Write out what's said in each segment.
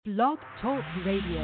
Blog Talk Radio.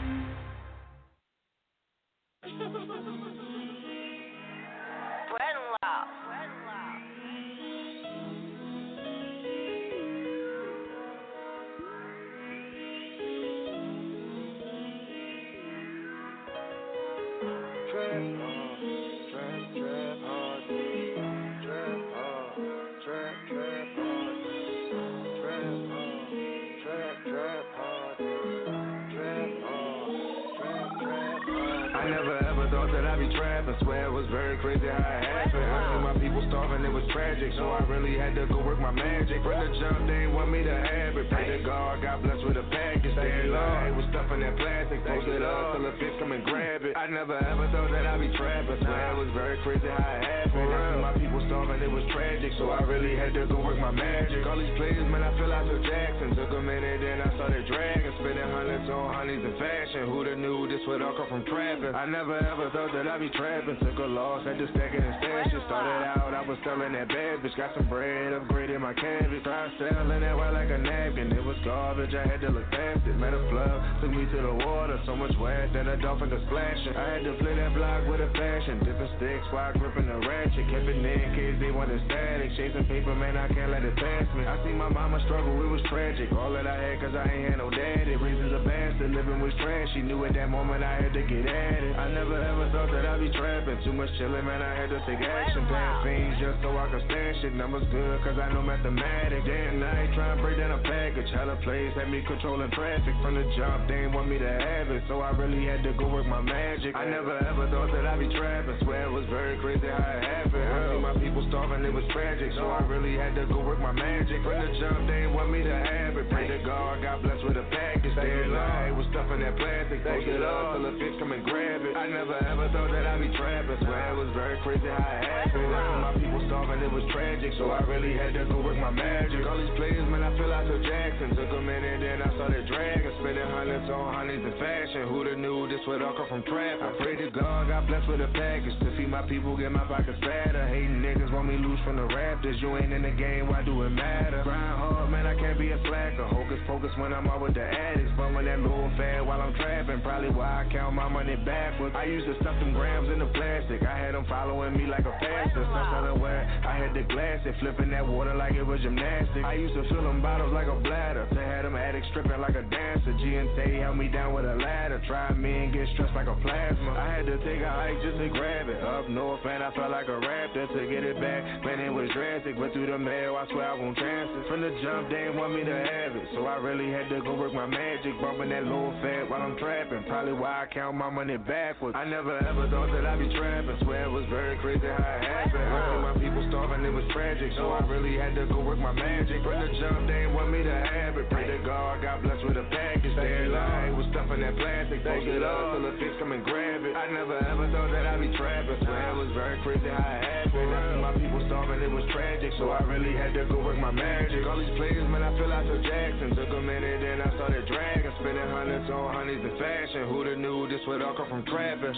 I never ever thought that I'd be trapping. Swear it was very crazy how it happened. I see my people starving, it was tragic. So I really had to go work my magic. From the jump, they ain't want me to have it. Pray to God, got blessed with a package. Staying low, was stuffing that plastic. Post it up till the fish come and grab it. I never ever thought that I'd be trapping. Swear it was very crazy how it happened. I see my people starving, it was tragic. So I really had to go work my magic. All these players, man, I feel like Phil Jackson. Took a minute, then I started dragging. Spending hundreds on honeys and fashion. Who'da knew this would all come from trapping? I never ever thought that I'd be trapping. Took a loss, had to stack it and stash it. Started out, I was selling that bad bitch. Got some bread, upgraded my cabbage. Tried selling that white like a napkin. It was garbage, I had to look past it. Met a plug, took me to the water. So much wet that a dolphin could splash it. I had to play that block with a fashion. Different sticks while gripping the ratchet. Kept it in case they wanted static. Chasing paper, man, I can't let it pass me. I see my mama struggle, it was tragic. All that I had, cause I ain't had no daddy. Reasons a bastard, living was trash. She knew at that moment I had to get at it. I never ever thought that I'd be trapping. Too much chillin', man, I had to take action. Paying fiends just so I could stash it. Numbers good, cause I know mathematics. Day and night, trying to break down a package. Hella plays, had me controlling traffic. From the jump, they ain't want me to have it. So I really had to go work my magic. I never ever thought that I'd be trapping. Swear it was very crazy how it happened. I see my people starving, it was tragic. So I really had to go work my magic. From the jump, they ain't want me to have it. Pray to God, got blessed with a package. Stay alive, was stuffing that plastic. Post it up till the fish come and grab it. I never ever thought that I'd be trapping. Swear it was very crazy how it happened. I see my people starving, it was tragic. So I really had to go work my magic. All these players, man, I feel like Phil Jackson. Took a minute, then I started dragging. Spending hundreds on honeys and fashion. Who'da knew this would all come from trap? I pray to God, got blessed with a package. To feed my people, get my pockets fatter. Hating niggas want me loose from the Raptors. You ain't in the game, why do it matter? Grind hard, man, I can't be a slacker. Hocus pocus when I'm out with the addicts. Bumming that little fad while I'm trapping. Probably why I count my money backwards. I used to stuff them grams in the plastic. I had them following me like a pastor. Some selling where I had the glass and flipping that water like it was gymnastics. I used to fill them bottles like a bladder. To have them addicts stripping like a dancer. G and T held me down with a ladder. Tried me and get stressed like a plasma. I had to take a hike just to grab it. Up north, man, I felt like a raptor. To get it back, man, it was drastic. But through the mail, I swear I won't chance it. From the jump, they didn't want me to have it. So I really had to go work my magic. Bumping that low fat while I'm trapping. Probably why I count my money backwards. I never ever thought that I'd be trapping. Swear it was very crazy how it happened. I see my people starving, it was tragic. So I really had to go work my magic. From the jump, they didn't want me to have it. Pray to God, got blessed with a package. Stay alive, was stuffing that plastic. Post it up till the fish come and grab it. I never ever thought that I'd be trapping. Swear it was very crazy how it happened. I see my people starving, it was tragic. So I really had to go work my magic. All these players, man, I feel like Phil Jackson. Took a minute, then I started dragging. Spending hundreds on honeys and fashion. Who'da knew this would all come from trapping?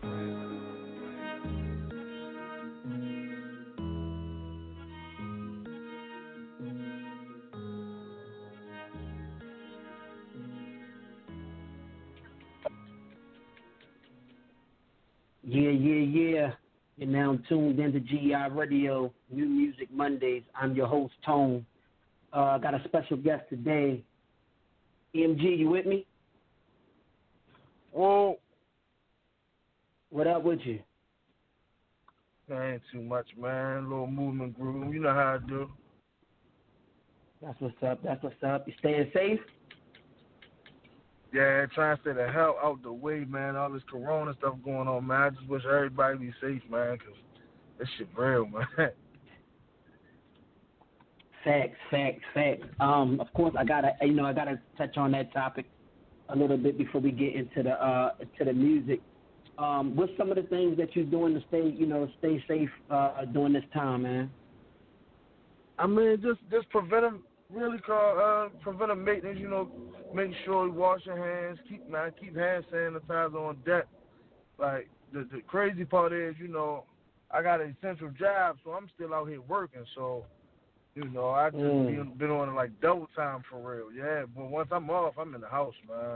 Yeah. You're now tuned into GI Radio, New Music Mondays. I'm your host, Tone. I got a special guest today. EMG, you with me? Whoa. What up with you? Ain't too much, man. Little movement groove. You know how I do. That's what's up. You staying safe? Yeah, trying to stay the hell out the way, man. All this corona stuff going on, man. I just wish everybody be safe, man, because this shit real, man. Facts. Of course, I gotta touch on that topic a little bit before we get into the music. What's some of the things that you're doing to stay safe during this time, man? I mean, just preventive maintenance. Make sure you wash your hands. Keep hand sanitizer on deck. Like the crazy part is, I got an essential job, so I'm still out here working. So You know, I just been on like double time for real. Yeah, but once I'm off, I'm in the house, man.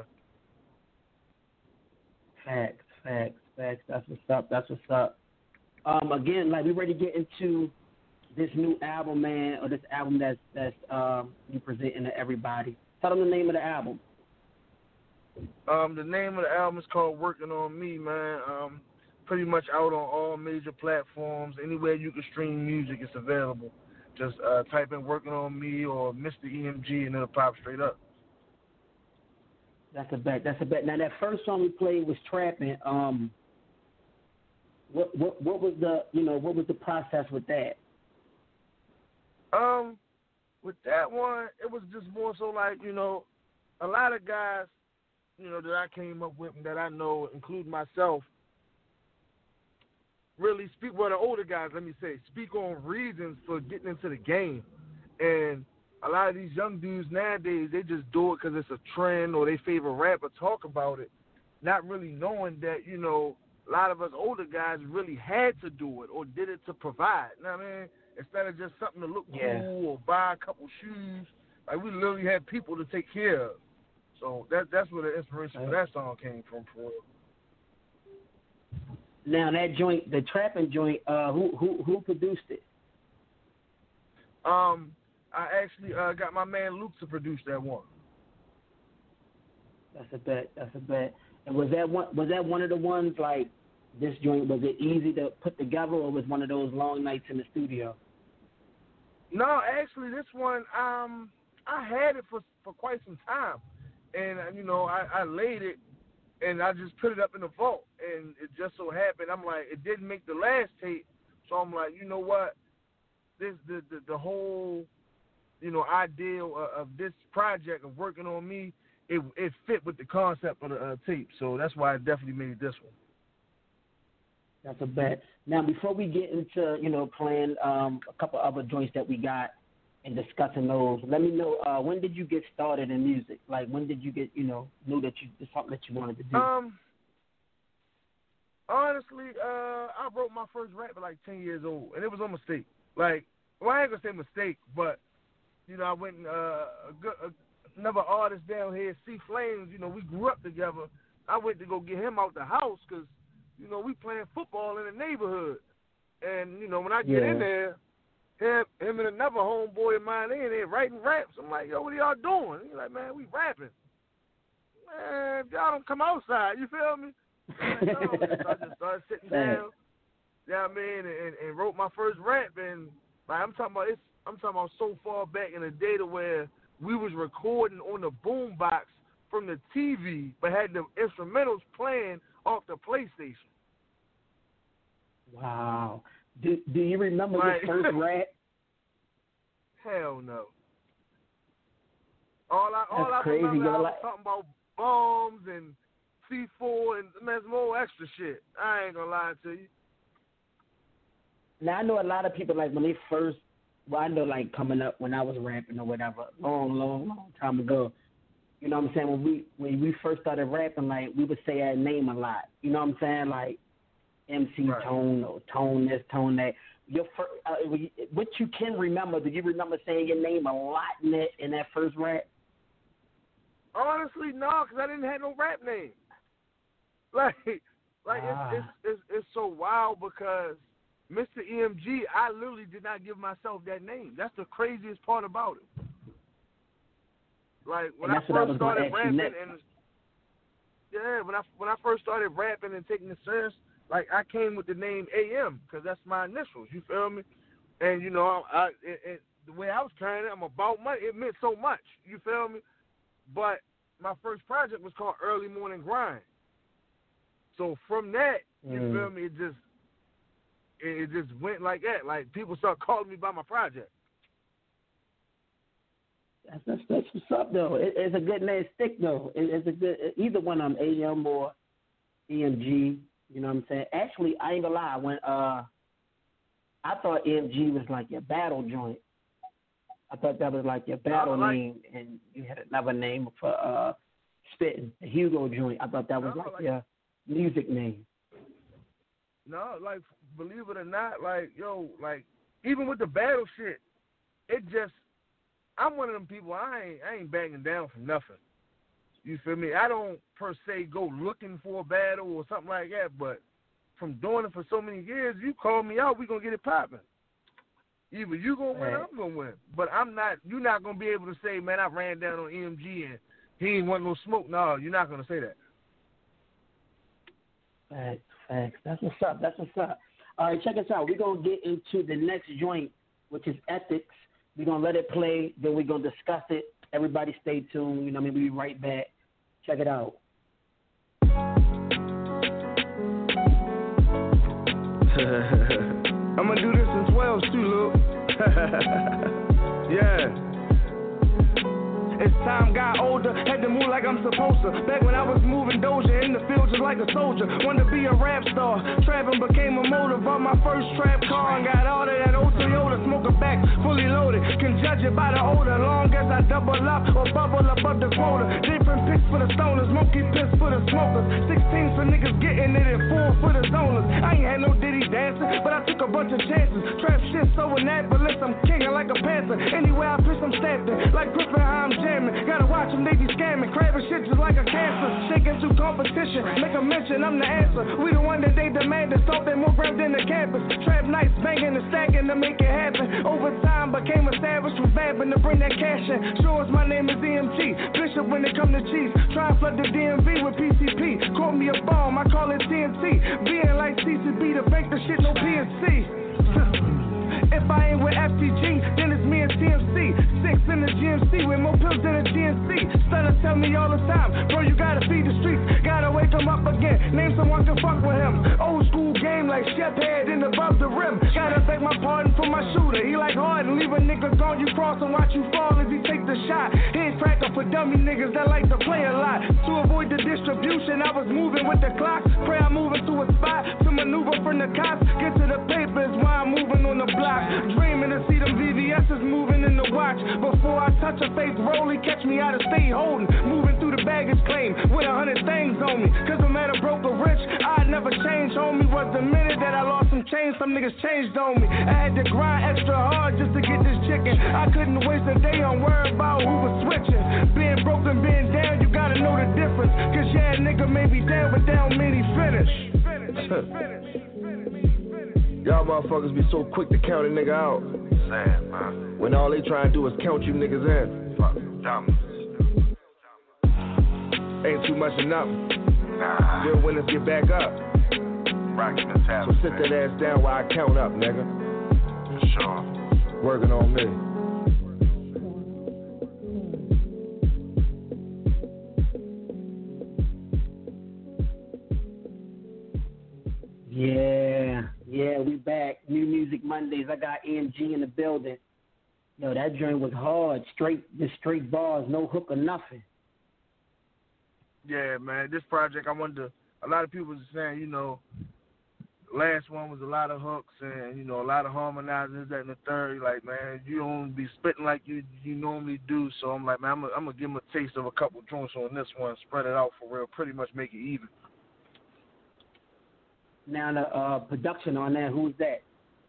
Facts. That's what's up. Again, like we ready to get into this new album, man, or this album that's you presenting to everybody. Tell them the name of the album. The name of the album is called Working on Me, man. Pretty much out on all major platforms. Anywhere you can stream music, it's available. Just type in Working on Me or Mr. EMG and it'll pop straight up. That's a bet. Now that first song we played was Trapping. What was the process with that? With that one, it was just more so like, you know, a lot of guys, you know, that I came up with and that I know, including myself, really speak, well, the older guys, let me say, speak on reasons for getting into the game. And a lot of these young dudes nowadays, they just do it because it's a trend or they favorite rapper talk about it, not really knowing that, you know, a lot of us older guys really had to do it or did it to provide. You know what I mean? Instead of just something to look cool or buy a couple shoes, like we literally had people to take care of. So that's where the inspiration for that song came from. For now that joint, the Trapping joint, who produced it? I actually got my man Luke to produce that one. That's a bet. And was that one of the ones like this joint? Was it easy to put together, or was one of those long nights in the studio? No, actually, this one I had it for quite some time, and you know I laid it, and I just put it up in the vault, and it just so happened I'm like it didn't make the last tape, so I'm like, you know what, this the whole, you know, idea of this project of Working on Me, it fit with the concept of the tape, so that's why I definitely made this one. That's a bet. Now, before we get into, you know, playing a couple other joints that we got and discussing those, let me know, when did you get started in music? Like, when did you get, you know that it's something that you wanted to do? Honestly, I wrote my first rap at like 10 years old, and it was a mistake. Like, well, I ain't gonna say mistake, but, you know, I went another artist down here, C Flames, you know, we grew up together. I went to go get him out the house because, you know, we playing football in the neighborhood. And, you know, when I get in there, him and another homeboy of mine in there writing raps. I'm like, yo, what are y'all doing? He's like, man, we rapping. Man, y'all don't come outside, you feel me? Like, no. So I just started sitting down, you know what I mean, and wrote my first rap. And like, I'm talking about so far back in the day to where we was recording on the boombox from the TV, but had the instrumentals playing off the PlayStation. Wow. Do you remember your first rap? Hell no. All I crazy. remember, I was talking about bombs and C4 and man, some more extra shit. I ain't gonna lie to you. Now, I know a lot of people, like, when they first, well, I know, like, coming up when I was rapping or whatever, long time ago, you know what I'm saying, when we first started rapping, like, we would say our name a lot. You know what I'm saying? Like, MC Tone or Tone this, Tone that. Your first, what you can remember, do you remember saying your name a lot in that first rap? Honestly, no, because I didn't have no rap name. It's so wild because Mr. EMG, I literally did not give myself that name. That's the craziest part about it. Like when I first started rapping, when I first started rapping and taking it serious, like I came with the name AM because that's my initials. You feel me? And you know, the way I was carrying it, I'm about money. It meant so much. You feel me? But my first project was called Early Morning Grind. So from that, you feel me? It just went like that. Like people start calling me by my project. That's what's up though. It's a good name stick though. It's a good either one of them, AM or EMG. You know what I'm saying? Actually, I ain't gonna lie. When I thought EMG was like your battle joint. I thought that was like your battle name, and you had another name for spitting, the Hugo joint. I thought that was like your music name. No, like believe it or not, like yo, like even with the battle shit, it just, I'm one of them people, I ain't backing down from nothing. You feel me? I don't per se go looking for a battle or something like that, but from doing it for so many years, you call me out, we going to get it popping. Either you going to win or I'm going to win. But you're not going to be able to say, man, I ran down on EMG and he ain't want no smoke. No, you're not going to say that. Facts. That's what's up. All right, check us out. We're going to get into the next joint, which is Ethics. We're going to let it play, then we're going to discuss it. Everybody stay tuned. You know, maybe we'll be right back. Check it out. I'm going to do this in 12s too, Luke. Yeah. As time got older, had to move like I'm supposed to. Back when I was moving Doja in the field just like a soldier. Wanted to be a rap star. Trapping became a motive. Bought my first trap car and got all of that old Toyota. Smoker back, fully loaded. Can judge it by the odor. Long as I double up or bubble above the quota. Different picks for the stoners. Monkey piss for the smokers. 16 for niggas getting it and 4 for the zoners. I ain't had no Diddy dancing, but I took a bunch of chances. Trap shit so inaptulous, I'm kicking like a panther. Anywhere I piss, I'm stamping. Like Griffin, how I'm jamming. Gotta watch them, they be scamming. Craving shit just like a cancer. Shaking through competition. Make a mention, I'm the answer. We the one that they demanded. Thought they more grab than the campus. Trap nights, banging and stacking to make it happen. Over time, became established from vamping to bring that cash in. Sure as my name is EMT. Bishop when it come to cheese. Try and flood the DMV with PCP. Call me a bomb, I call it TNT. Being like CCB to bank the shit, no PNC. If I ain't with FTG, then it's me and TMC. 6 in the GMC with more pills than a GNC. Stunners tell me all the time, bro, you gotta feed the streets. Gotta wake them up again. Name someone to fuck with him. Old school game like Chef Head and above the rim. Gotta beg my pardon for my shooter. He like hard and leave a nigga gone. You cross and watch you fall as he take the shot. Head cracker for dummy niggas that like to play a lot. To avoid the distribution, I was moving with the clock. Pray I'm moving to a spot to maneuver from the cops. Get to the papers while I'm moving on the block. Dreaming to see them VVS's moving in the watch. Before I touch a fake rollie, catch me out of state holding. Moving through the baggage claim with 100 things on me. Cause no matter broke or rich, I'd never change, homie. Was the minute that I lost some change, some niggas changed on me. I had to grind extra hard just to get this chicken. I couldn't waste a day on worrying about who was switching. Being broke and being down, you gotta know the difference. Cause yeah, nigga may be down, but down many finish. Y'all motherfuckers be so quick to count a nigga out. Sad, man. When all they try to do is count you niggas in. Fuck, dumb. Ain't too much of nothing. Nah. Real winners get back up. Rockin' the tap. So sit that ass down while I count up, nigga. For sure. Working on me. Yeah, we back. New Music Mondays. I got EMG in the building. Yo, that joint was hard. Straight bars, no hook or nothing. Yeah, man. This project, I wonder, a lot of people are saying, you know, last one was a lot of hooks and, you know, a lot of harmonizers, that and the third. Like, man, you don't be spitting like you normally do. So I'm like, man, I'm going to give them a taste of a couple joints on this one, spread it out for real, pretty much make it even. Now, the production on that, who's that?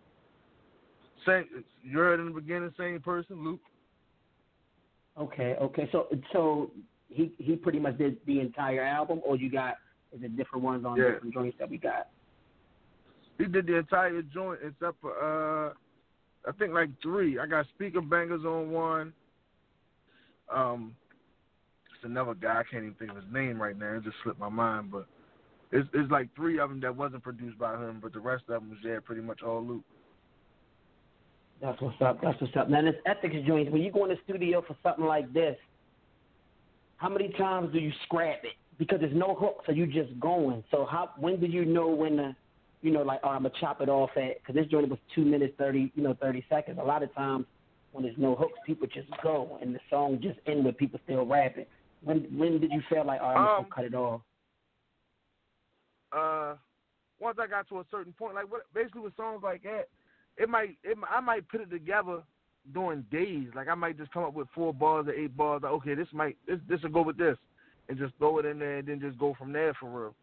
You heard in the beginning, same person, Luke. Okay. So he pretty much did the entire album, or is it different ones on different joints that we got? He did the entire joint except for, I think like 3. I got Speaker Bangers on one. It's another guy, I can't even think of his name right now. It just slipped my mind, but it's like 3 of them that wasn't produced by him, but the rest of them was pretty much all Luke. That's what's up. Now, this Ethics joint, when you go in the studio for something like this, how many times do you scrap it? Because there's no hook, so you just going. So when did you know when to, you know, like, I'm going to chop it off at, because this joint was 2 minutes, 30 seconds. A lot of times when there's no hooks, people just go, and the song just ends with people still rapping. When did you feel like, I'm going to cut it off? Once I got to a certain point, like basically with songs like that, I might put it together during days. Like I might just come up with 4 bars or 8 bars. Like, okay, this will go with this, and just throw it in there, and then just go from there for real.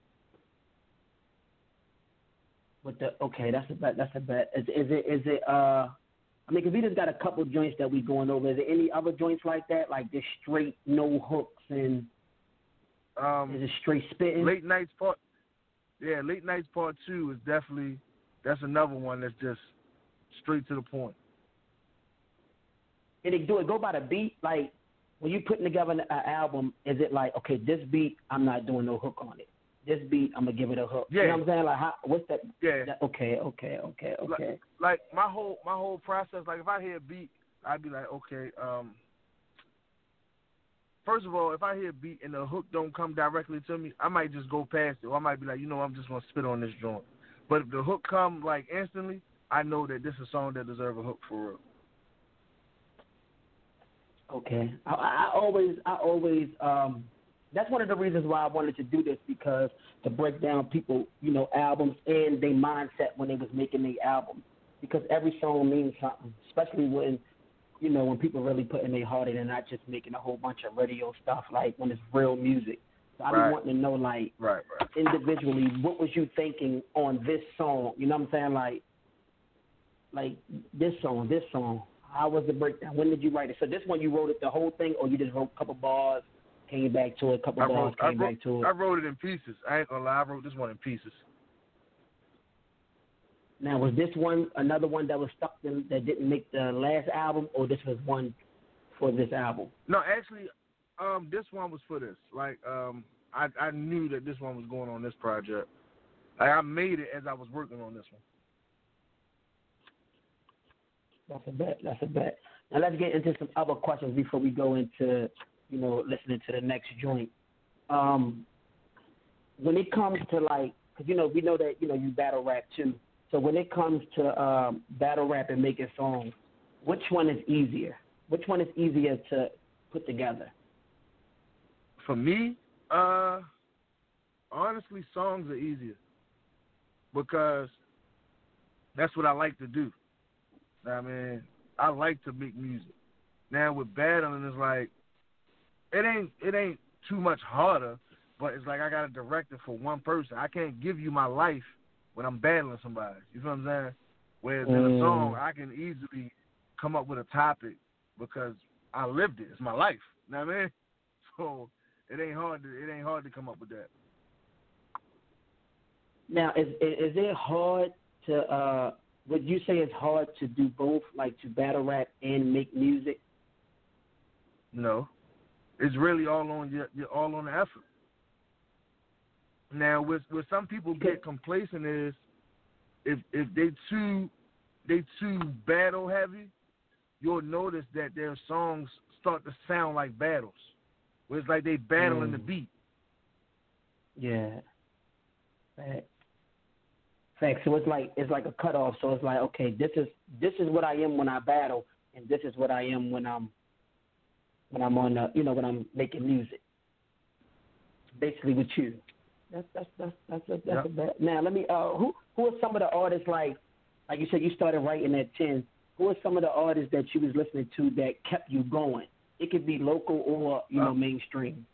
That's a bet. Is it I mean, because we just got a couple joints that we going over. Is there any other joints like that, like just straight no hooks and is it straight spitting? Late Nights Part 2 is definitely, that's another one that's just straight to the point. And they do it go by the beat? Like, when you putting together an album, is it like, okay, this beat, I'm not doing no hook on it. This beat, I'm going to give it a hook. Yeah. You know what I'm saying? Like, what's that? Yeah. Okay. Like my whole process, like if I hear a beat, I'd be like, okay, first of all, if I hear a beat and the hook don't come directly to me, I might just go past it. Or I might be like, I'm just going to spit on this joint. But if the hook come like instantly, I know that this is a song that deserves a hook for real. Okay. I always that's one of the reasons why I wanted to do this, because to break down people, albums and their mindset when they was making their album. Because every song means something, especially when, when people really putting their heart in and not just making a whole bunch of radio stuff, like when it's real music. So I be wanting to know, like, individually, what was you thinking on this song? You know what I'm saying? Like this song. How was the breakdown? When did you write it? So this one, you wrote it the whole thing, or you just wrote a couple bars, came back to it, back to it? I wrote it in pieces. I ain't gonna lie, I wrote this one in pieces. Now, was this one another one that was stuck in, that didn't make the last album, or this was one for this album? No, actually, this one was for this. Like, I knew that this one was going on this project. Like, I made it as I was working on this one. That's a bet. Now let's get into some other questions before we go into, listening to the next joint. When it comes to, like, because, we know that, you battle rap too. So when it comes to battle rap and making songs, which one is easier? Which one is easier to put together? For me, honestly, songs are easier because that's what I like to do. I mean, I like to make music. Now with battling, it's like it ain't too much harder, but it's like I gotta direct it for one person. I can't give you my life when I'm battling somebody. You feel what I'm saying? Whereas in a song, I can easily come up with a topic because I lived it. It's my life. You know what I mean? So it ain't hard to come up with that. Now, is it hard to? Would you say it's hard to do both, like to battle rap and make music? No, it's really all on you're all on the effort. Now, where some people get complacent is if they too battle heavy, you'll notice that their songs start to sound like battles, where it's like they battling the beat. Yeah. Fact. So it's like a cutoff. So it's like, okay, this is what I am when I battle, and this is what I am when I'm on the, when I'm making music. Basically, with you. That's a bad. Now let me. Who are some of the artists like you said you started writing at 10? Who are some of the artists that you was listening to that kept you going? It could be local or mainstream.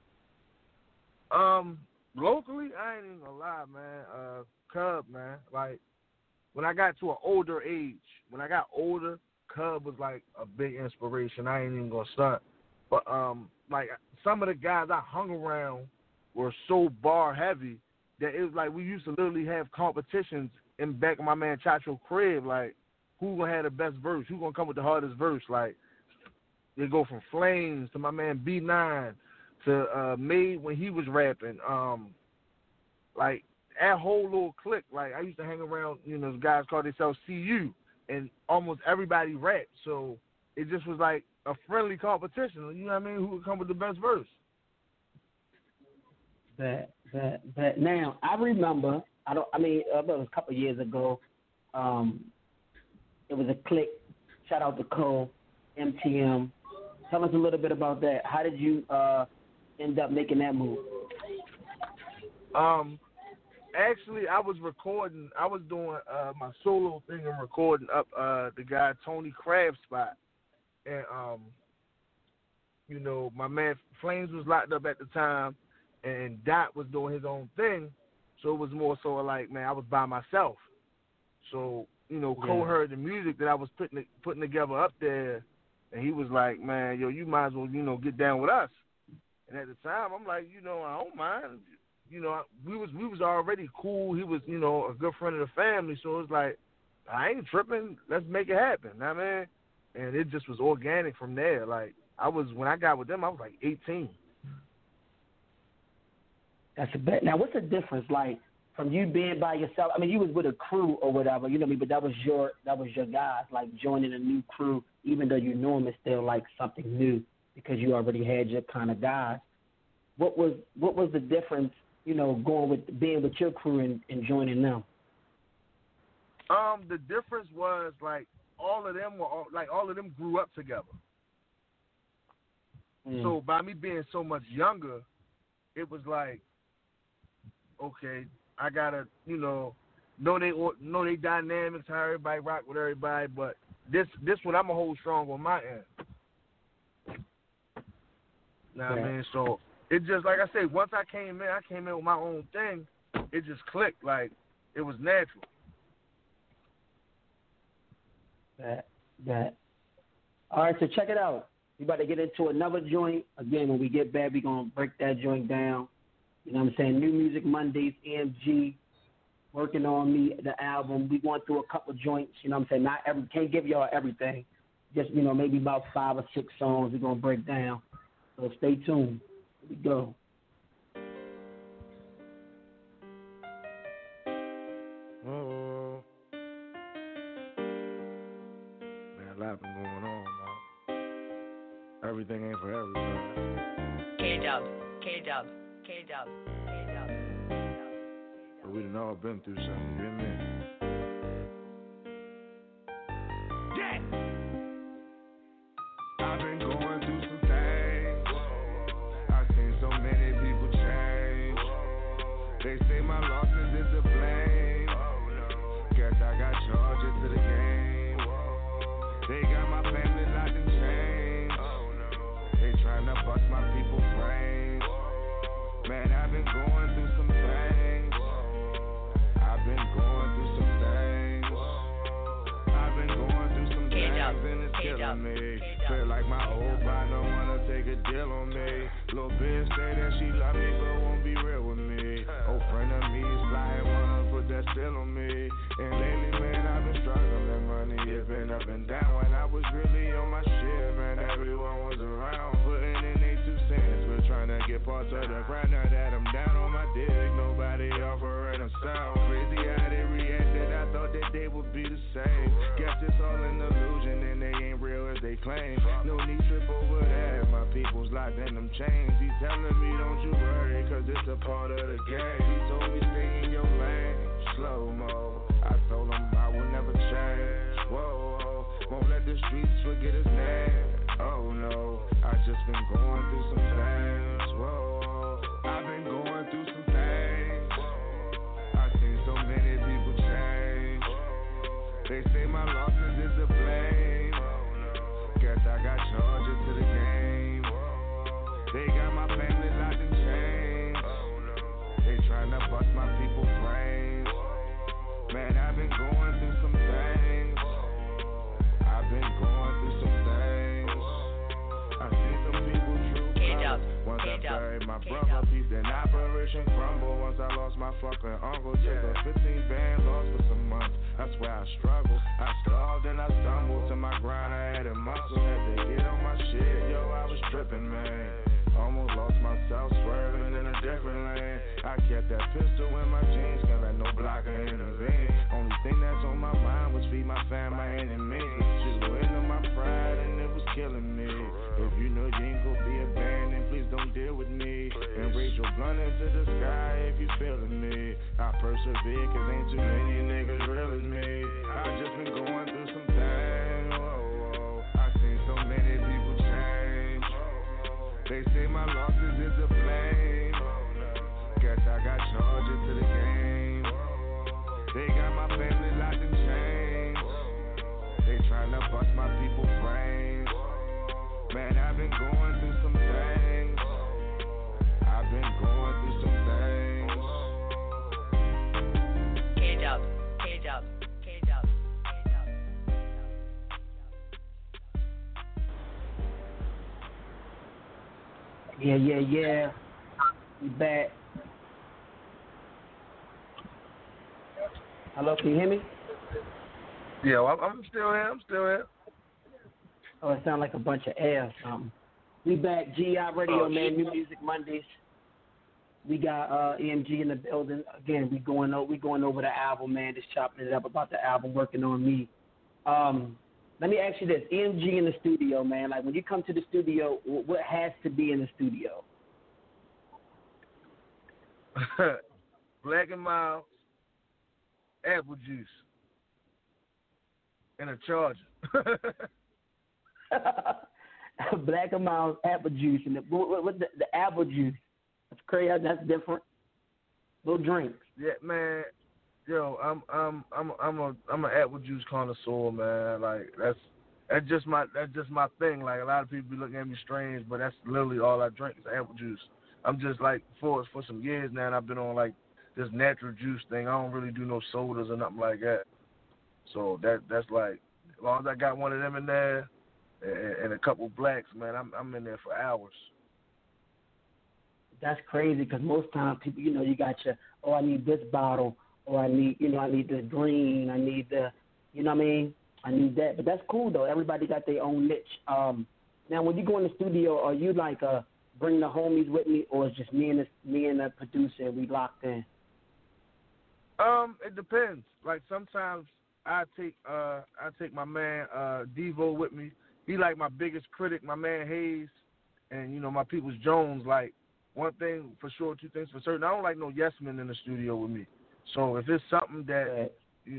Locally, I ain't even gonna lie, man. Cub, man. Like, when I got to an older age, when I got older, Cub was like a big inspiration. I ain't even gonna start. But like some of the guys I hung around were so bar heavy that it was like we used to literally have competitions in back of my man Chacho crib. Like, who gonna have the best verse? Who gonna come with the hardest verse? Like, they go from Flames to my man B9 to Made when he was rapping. Like, that whole little clique. Like, I used to hang around, guys called themselves CU, and almost everybody rapped. So it just was like a friendly competition. You know what I mean? Who would come with the best verse? But now I remember. It was a couple of years ago. It was a clique. Shout out to Cole, MTM. Tell us a little bit about that. How did you end up making that move? Actually, I was recording. I was doing my solo thing and recording up the guy Tony Crab's spot, and my man Flames was locked up at the time, and Dot was doing his own thing, so it was more so like, man, I was by myself. So co-heard the music that I was putting together up there, and he was like, man, yo, you might as well, get down with us. And at the time, I'm like, I don't mind. We was already cool. He was, a good friend of the family, so it was like, I ain't tripping. Let's make it happen. Know what I mean? And it just was organic from there. Like, when I got with them, I was like 18. That's a bet. Now, what's the difference, like, from you being by yourself? I mean, you was with a crew or whatever, you know what I mean? But that was your guys, like joining a new crew, even though you knew them, it's still like something new because you already had your kind of guys. What was the difference, going with being with your crew and joining them? The difference was like all of them grew up together. So by me being so much younger, it was like, okay, I gotta, know they dynamics, how everybody rock with everybody, but this one I'ma hold strong on my end. Know what I mean? So it just, like I said, once I came in with my own thing, it just clicked, like it was natural. That. All right, so check it out. We about to get into another joint. Again, when we get back, we're going to break that joint down. You know what I'm saying? New Music Mondays, EMG, working on me, the album. We going through a couple joints. You know what I'm saying? Can't give y'all everything. Just, maybe about 5 or 6 songs we're going to break down. So stay tuned. Here we go. A lot been going on, man. Everything ain't for everybody. K-Dub. But we done all been through something, you hear me? Yeah! I've been going through some things. I've seen so many people change. They say my losses is to blame. Guess I got charges to the game. They got my family locked in chains. They tryna bust my people's brains. Man, I've been going through some things. I've been going through some things. I've been going through some things and it's killing me. Feel like my old partner wanna take a deal on me. Little bitch say that she love me but won't be real with me. Old friend of me is flying, wanna put that still on me. And lately, man, I've been struggling money. It's been up and down. When I was really on my shit, man, everyone was around putting in their 2 cents. We're trying to get parts of the grind. Now that I'm down on my dick, nobody offering a sound. Crazy how they reacted. I thought that they would be the same. Guess it's all an illusion and they ain't real as they claim. No need trip over that. My people's locked in them chains. He's telling me don't you worry, cause it's a part of the game. He told me stay in your lane, slow mo. I told him I would never change. Whoa, won't let the streets forget his name. Oh no, I just been going through some things. Whoa, I've been going through some things. I've seen so many people change. They say my losses is to blame. Guess I got charges to the game. They got my family locked in chains. They tryna bust my people's brains. Man, I've been going through some things. I've been going through some things. I see some people true colors. Once I buried my brother, peeped an operation crumble. Once I lost my fucking uncle, took a 15-band loss for some months. That's where I struggled. I starved and I stumbled to my grind. I had a muscle, had to get on my shit. Yo, I was tripping, man. Almost lost myself, swerving in a different lane. I kept that pistol in my jeans, can't let no blocker intervene. Only thing that's on my mind was feed my fam, my enemies. Just into my pride and it was killing me. If you know you ain't gonna be abandoned, please don't deal with me. And raise your blunt into the sky if you feeling me. I persevere cause ain't too many niggas real as me. I just been going through some things. I seen so many people change. They say my losses is to blame. Guess I got charges to the game. They got my family locked in chains. They tryna bust my people's brains. Man, I've been going through some things. I've been going through some things. K-Dub. Yeah. We back. Hello, can you hear me? Yeah, well, I'm still here. Oh, it sounds like a bunch of air or something. We back, GI Radio, man. New Music Mondays. We got EMG in the building. Again, we going over the album, man. Just chopping it up about the album, working on me. Let me ask you this: EMG in the studio, man. Like when you come to the studio, what has to be in the studio? Black and Mild, apple juice, and a charger. Black and Mild, apple juice, and the apple juice. That's crazy. That's different. Little drinks. Yeah, man. Yo, I'm an apple juice connoisseur, man. Like that's just my thing. Like a lot of people be looking at me strange, but that's literally all I drink is apple juice. I'm just like for some years now, and I've been on like this natural juice thing. I don't really do no sodas or nothing like that. So that's like as long as I got one of them in there and a couple blacks, man, I'm in there for hours. That's crazy because most times people, you got your, I need this bottle, or I need the green, I need the, I need that. But that's cool though. Everybody got their own niche. Now when you go in the studio, are you like bring the homies with me, or it's just me and the producer and we locked in? It depends. Like sometimes I take my man Devo with me. He like my biggest critic, my man Hayes, and my people's Jones. Like one thing for sure, two things for certain. I don't like no yes men in the studio with me. So if it's something that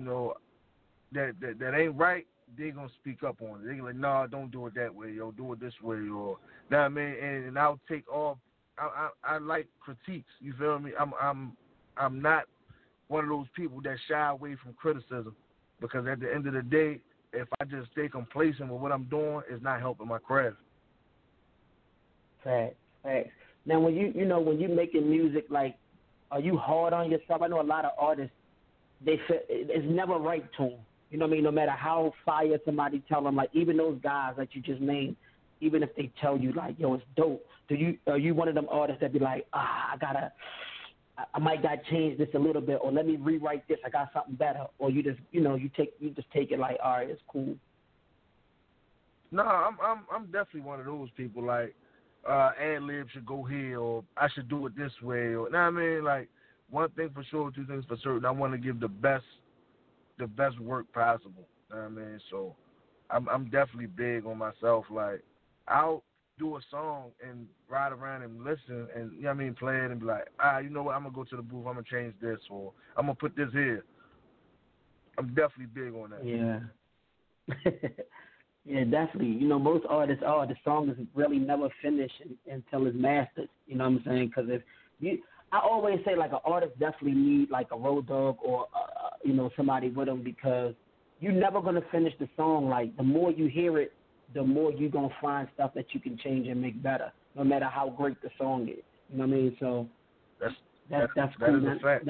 that ain't right, they gonna speak up on it. They like, no, don't do it that way, yo. Do it this way, or know what I mean. And I'll take off. I like critiques. You feel me? I'm not one of those people that shy away from criticism, because at the end of the day, if I just stay complacent with what I'm doing, it's not helping my craft. Facts. Now, when when you're making music, like, are you hard on yourself? I know a lot of artists, they feel it's never right to them. You know what I mean? No matter how fire somebody tell them, like even those guys that you just named, even if they tell you like, yo, it's dope. Are you one of them artists that be like, I might got to change this a little bit, or let me rewrite this. I got something better, or you just you just take it like, all right, it's cool. No, I'm definitely one of those people. Like, ad-lib should go here, or I should do it this way, or I mean, like one thing for sure, two things for certain. I want to give the best work possible. I mean, so I'm definitely big on myself. Like, I'll do a song and ride around and listen and play it and be like, you know what, I'm gonna go to the booth, I'm gonna change this, or I'm gonna put this here. I'm definitely big on that. Yeah. Yeah, definitely. Most artists the song is really never finished until it's mastered. You know what I'm saying? Because I always say like an artist definitely need like a road dog or somebody with them, because you're never gonna finish the song. Like the more you hear it, the more you're gonna find stuff that you can change and make better, no matter how great the song is. You know what I mean? So that's cool. That is a fact.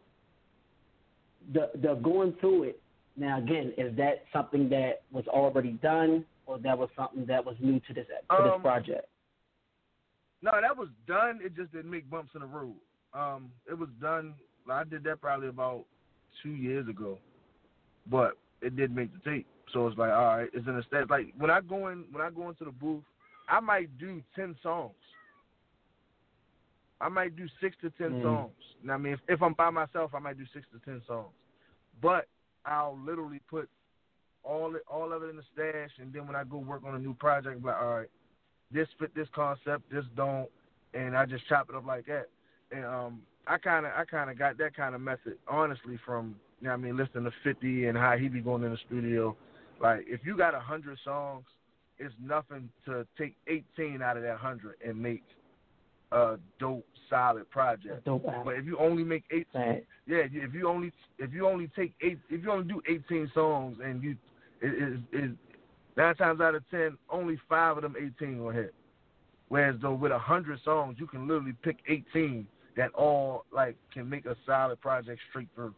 The going through it. Now, again, is that something that was already done, or that was something that was new to this project? No, that was done. It just didn't make bumps in the road. It was done. I did that probably about 2 years ago, but it did make the tape. So it's like, all right, it's in a state. Like when I go into the booth, I might do 10 songs. I might do 6 to 10 songs. Now, I mean, if I'm by myself, I might do 6 to 10 songs, but I'll literally put all of it in the stash, and then when I go work on a new project, I'm like, all right, this fit this concept, this don't, and I just chop it up like that. And I kind of got that kind of method, honestly, from listening to 50 and how he be going in the studio. Like if you got 100 songs, it's nothing to take 18 out of that 100 and make a dope, solid project. But if you only make 18, if you only do 18 songs, and you is 9 times out of 10, only 5 of them 18 will hit. Whereas though with 100 songs, you can literally pick 18 that all like can make a solid project straight through.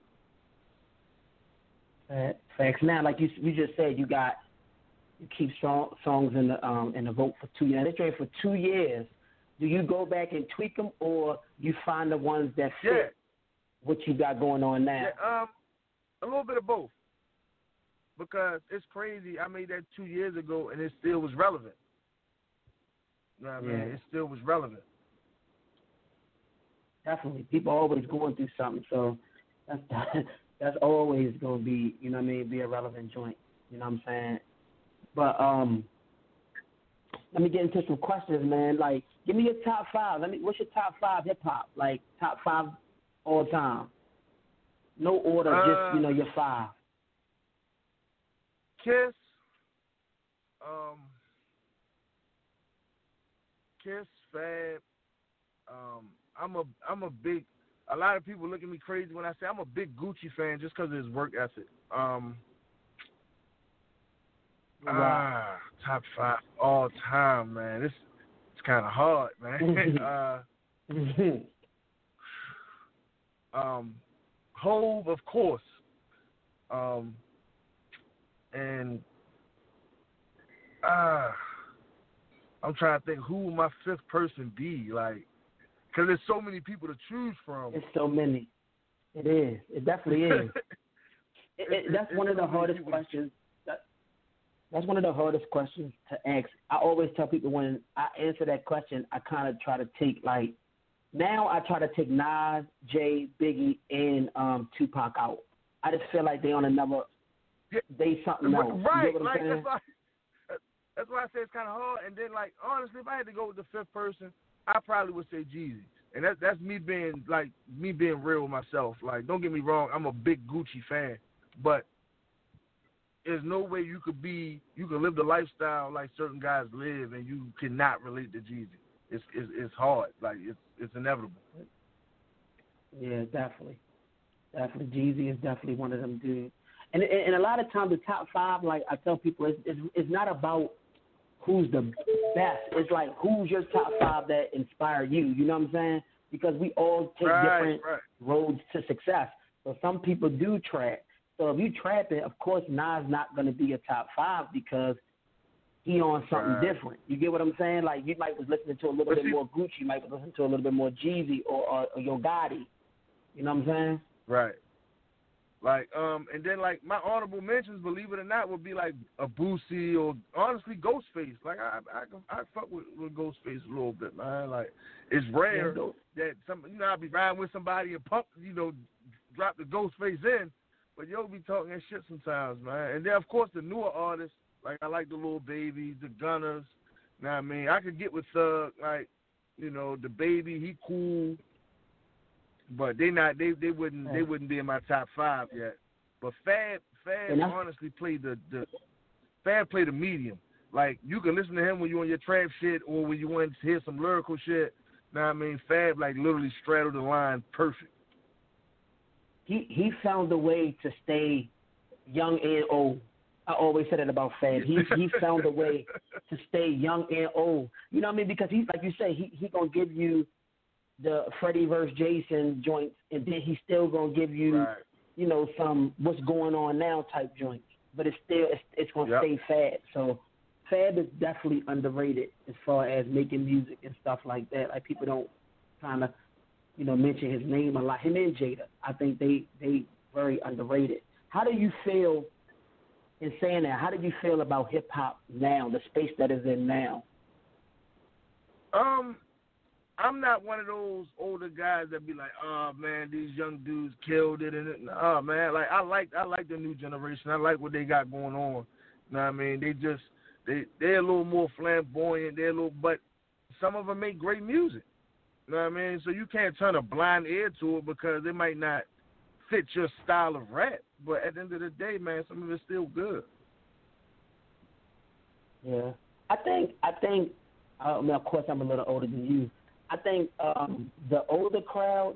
Facts. Now, like you just said, you keep songs in the vote for 2 years. Now, this for 2 years. do you go back and tweak them, or you find the ones that fit Yeah. what you got going on now? Yeah, a little bit of both. Because it's crazy. I made that 2 years ago, and it still was relevant. You know what I mean? It still was relevant. Definitely. People are always going through something, so that's always going to be, you know what I mean, be a relevant joint. You know what I'm saying? But let me get into some questions, man. Like, give me your top five. What's your top five hip-hop? Like, top five all time. No order, just, you know, your five. Kiss, Fab. I'm a big. A lot of people look at me crazy when I say I'm a big Gucci fan just because of his work ethic. Top five all time, man. It's kind of hard, man. Hove, of course. And I'm trying to think who would my fifth person be, like, because there's so many people to choose from. It's so many. It is. It definitely is. That's one of the hardest questions. That's one of the hardest questions to ask. I always tell people when I answer that question, I kind of try to take, like, now I try to take Nas, Jay, Biggie, and Tupac out. I just feel like they on another, they something else. Right, you know like, that's why I say it's kind of hard. And then, like, honestly, if I had to go with the fifth person, I probably would say Jeezy. And that's me being real with myself. Like, don't get me wrong, I'm a big Gucci fan, but there's no way you could live the lifestyle like certain guys live and you cannot relate to Jeezy. It's hard. Like, it's inevitable. Yeah, definitely. Jeezy is definitely one of them dudes. And a lot of times the top five, like I tell people, it's not about who's the best. It's like who's your top five that inspire you. You know what I'm saying? Because we all take different roads to success. So some people do trap. So if you trap it, of course Nas not going to be a top five because he on something different. You get what I'm saying? Like you might was listening to a little bit more Gucci, you might be listening to a little bit more Jeezy or Yo Gotti. You know what I'm saying? Right. Like, and then, like, my honorable mentions, believe it or not, would be, like, a Boosie or, honestly, Ghostface. Like, I fuck with Ghostface a little bit, man. Like, it's rare that, I'll be riding with somebody and drop the Ghostface in, but you'll be talking that shit sometimes, man. And then, of course, the newer artists, like, I like the Lil Baby, the Gunners, you know what I mean? I could get with Thug, like, the Baby, he cool. But they wouldn't be in my top five yet. But Fab honestly played Fab played the medium. Like you can listen to him when you're on your trap shit or when you want to hear some lyrical shit. Know what I mean? Fab like literally straddled the line perfect. He found a way to stay young and old. I always said it about Fab. He found a way to stay young and old. You know what I mean? Because he, like you say, he gonna give you the Freddie vs. Jason joints, and then he's still gonna give you, some what's going on now type joints. But it's gonna stay Fab. So Fab is definitely underrated as far as making music and stuff like that. Like people don't kind of, mention his name a lot. Him and Jada, I think they very underrated. How do you feel in saying that? How do you feel about hip hop now, the space that is in now? I'm not one of those older guys that be like, oh man, these young dudes killed it, and oh man, like I like the new generation. I like what they got going on. You know what I mean? They're a little more flamboyant. But some of them make great music. You know what I mean? So you can't turn a blind ear to it because it might not fit your style of rap. But at the end of the day, man, some of it's still good. Yeah, I think. Of course, I'm a little older than you. I think the older crowd,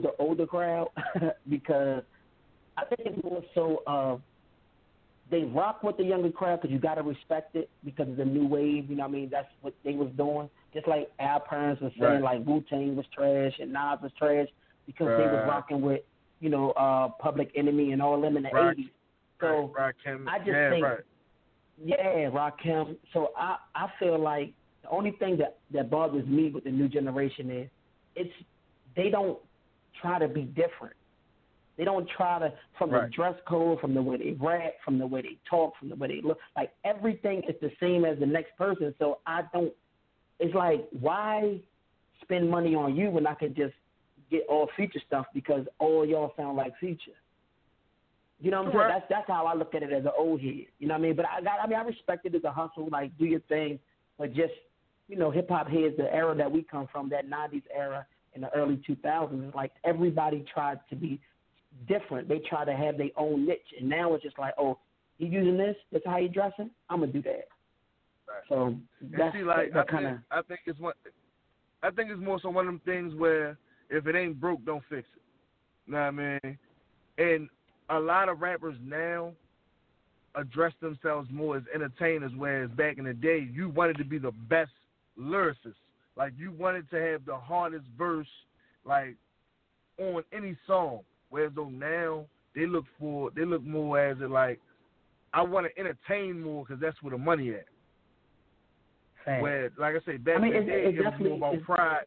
because I think it's more so they rock with the younger crowd because you got to respect it because of the new wave. You know what I mean? That's what they was doing. Just like our parents were saying, like Wu-Tang was trash and Nas was trash because they was rocking with, Public Enemy and all them in the 80s. So I just think, Rakim. So I feel like The only thing that bothers me with the new generation is they don't try to be different. They don't try to, from the dress code, from the way they rap, from the way they talk, from the way they look. Like, everything is the same as the next person. So it's like, why spend money on you when I could just get all Future stuff because all y'all sound like Future? You know what I'm saying? That's how I look at it as an old head. You know what I mean? But I respect it as a hustle, like, do your thing. But just, hip-hop heads, the era that we come from, that 90s era in the early 2000s, like, everybody tried to be different. They try to have their own niche, and now it's just like, oh, you using this? That's how you dressing? I'm gonna do that. Right. So that's I think it's more so one of them things where if it ain't broke, don't fix it. You know what I mean? And a lot of rappers now address themselves more as entertainers, whereas back in the day, you wanted to be the best lyricist. Like, you wanted to have the hardest verse, like, on any song. Whereas though now they look more as it like, I want to entertain more because that's where the money at. Right. Where, like I say, back in the day, it was more about pride.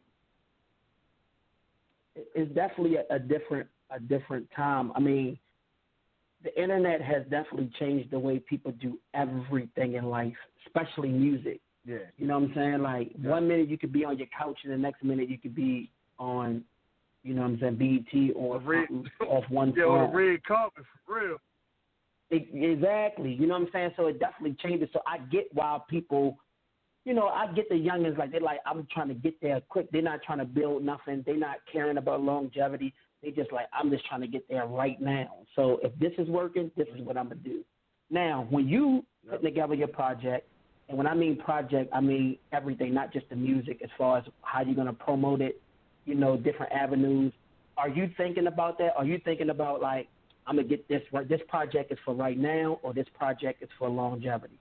It's definitely a different time. I mean, the internet has definitely changed the way people do everything in life, especially music. Yeah. You know what I'm saying? Like, 1 minute you could be on your couch and the next minute you could be on, you know what I'm saying, BET or off one song. On a red carpet, for real. Exactly. You know what I'm saying? So it definitely changes. So I get why people, I get the youngins, like, they're like, I'm trying to get there quick. They're not trying to build nothing. They're not caring about longevity. They just like, I'm just trying to get there right now. So if this is working, this is what I'm going to do. Now, when you put together your project, and when I mean project, I mean everything, not just the music, as far as how you're going to promote it, different avenues. Are you thinking about that? Are you thinking about, like, I'm going to get this right, this project is for right now, or this project is for longevity?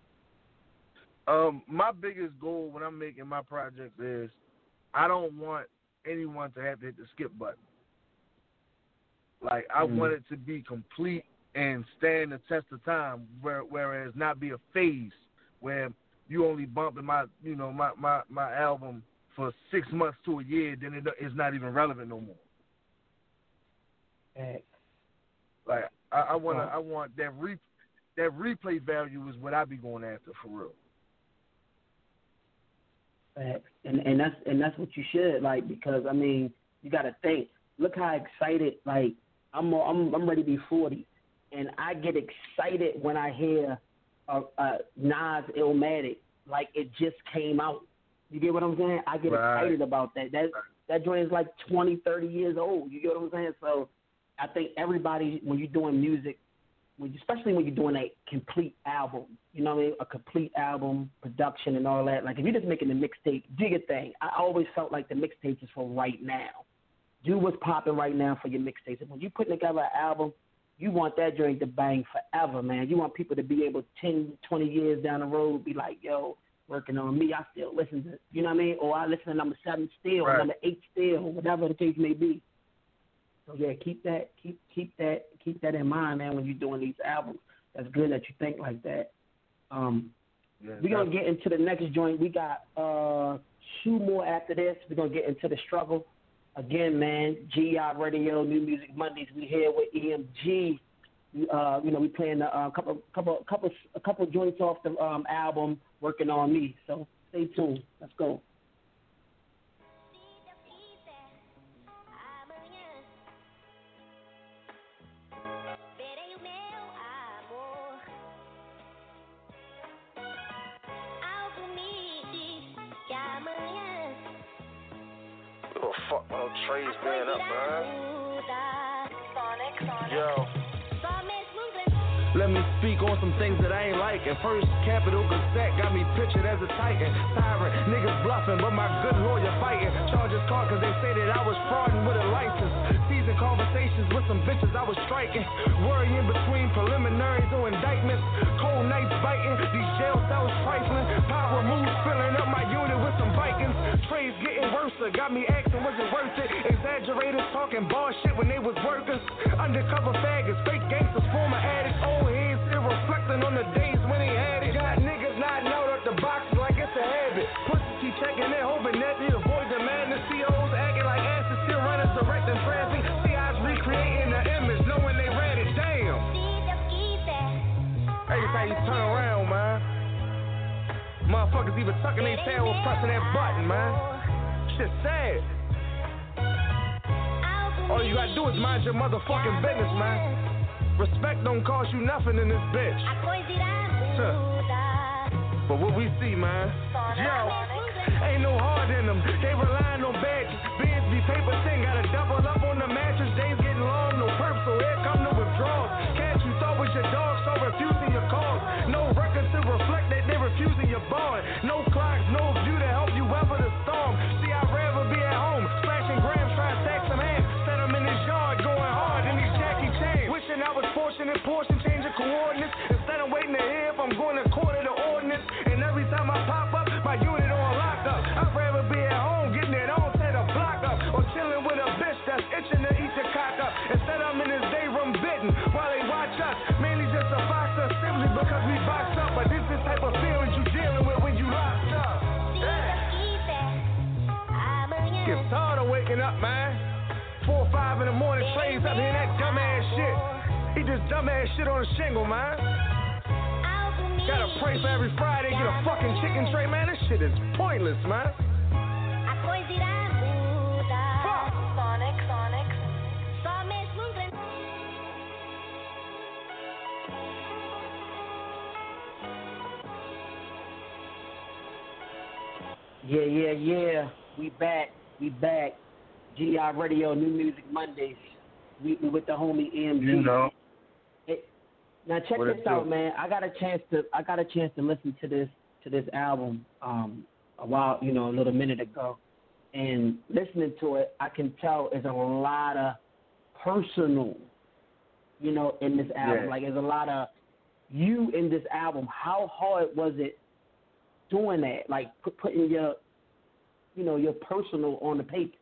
My biggest goal when I'm making my project is I don't want anyone to have to hit the skip button. Like, I want it to be complete and stand the test of time, whereas not be a phase where you only bumping my album for 6 months to a year, then it is not even relevant no more. Like, I want that replay value is what I be going after for real. And that's what you should, like, because I mean, you got to think. Look how excited, like, I'm ready to be 40, and I get excited when I hear Nas Illmatic, like it just came out. You get what I'm saying? I get excited about that. That joint is like 20, 30 years old. You get what I'm saying? So I think everybody, when you're doing music, especially when you're doing a complete album, you know what I mean? A complete album, production and all that. Like, if you're just making a mixtape, do your thing. I always felt like the mixtape is for right now. Do what's popping right now for your mixtapes. And when you're putting together an album, you want that joint to bang forever, man. You want people to be able 10, 20 years down the road be like, yo, working on me, I still listen to, you know what I mean? Or I listen to number 7 still, or number 8 still, or whatever the case may be. So yeah, keep that in mind, man, when you're doing these albums. That's good that you think like that. We're gonna get into the next joint. We got 2 more after this. We're gonna get into the struggle. Again, man, GI Radio, New Music Mondays. We here with EMG. We playing a couple joints off the album, Working on Me. So stay tuned. Let's go. Fuck no Trey's being up, man. Yo. Let me speak on some things that I ain't liking. First, Capital Gazette got me pictured as a titan. Tyrant, niggas bluffing, but my good lawyer fighting. Charges caught cause they say that I was frauding with a license. Seasoned conversations with some bitches I was striking. Worrying between preliminaries or indictments. Cold nights biting, these jail cells trifling. Power moves filling up my unit with some Vikings. Trades getting worse, got me asking was it worth it. Exaggerators talking bullshit when they was workers. Undercover faggots, fake gangsters, former addicts. Old heads still reflecting on the days when they had it. Got niggas not out of the boxes like it's a habit. either tucking their tail or pressing that button, man. Shit sad. All you gotta do is mind your motherfucking business, man. Respect don't cost you nothing in this bitch. But what we see, man, yo, ain't no heart in them. They relying on badges. Bands be paper thin, gotta double up on the mattress. Days getting long, no perp, so here come the withdrawals. Cash you thought was your dog, so refusing your calls. No record to reflect that they refusing your bond. No clocks, no view to help you weather the storm. See, I'd rather be at home, splashing grams, trying to stack some hands. Set them in his yard, going hard in these Jackie chains. Wishing I was fortunate, portion changing coordinates. Instead of waiting to hear if I'm going to court of the ordinance. And every time I pop up, my unit on lockup. I'd rather be at home, getting it on, set a block up. Or chilling with a bitch that's itching to eat your cock up. Instead I'm in his day room bitten while they watch us. Mainly just a box of simply because we boxed up. But this is the type of feelings you dealing with when you locked up. Get tired of waking up, man. 4 or 5 in the morning, Trey's up hearing that dumbass shit. He just dumbass shit on the shingle, man. Gotta pray for every Friday, get a fucking chicken tray, man. This shit is pointless, man. Fuck. Yeah. We back. GI Radio, New Music Mondays. We with the homie EMG. You know. Now check What this out, man. I got a chance to listen to this album a little minute ago, and listening to it, I can tell there's a lot of personal, in this album. Yeah. Like there's a lot of you in this album. How hard was it doing that? Like putting your personal on the paper.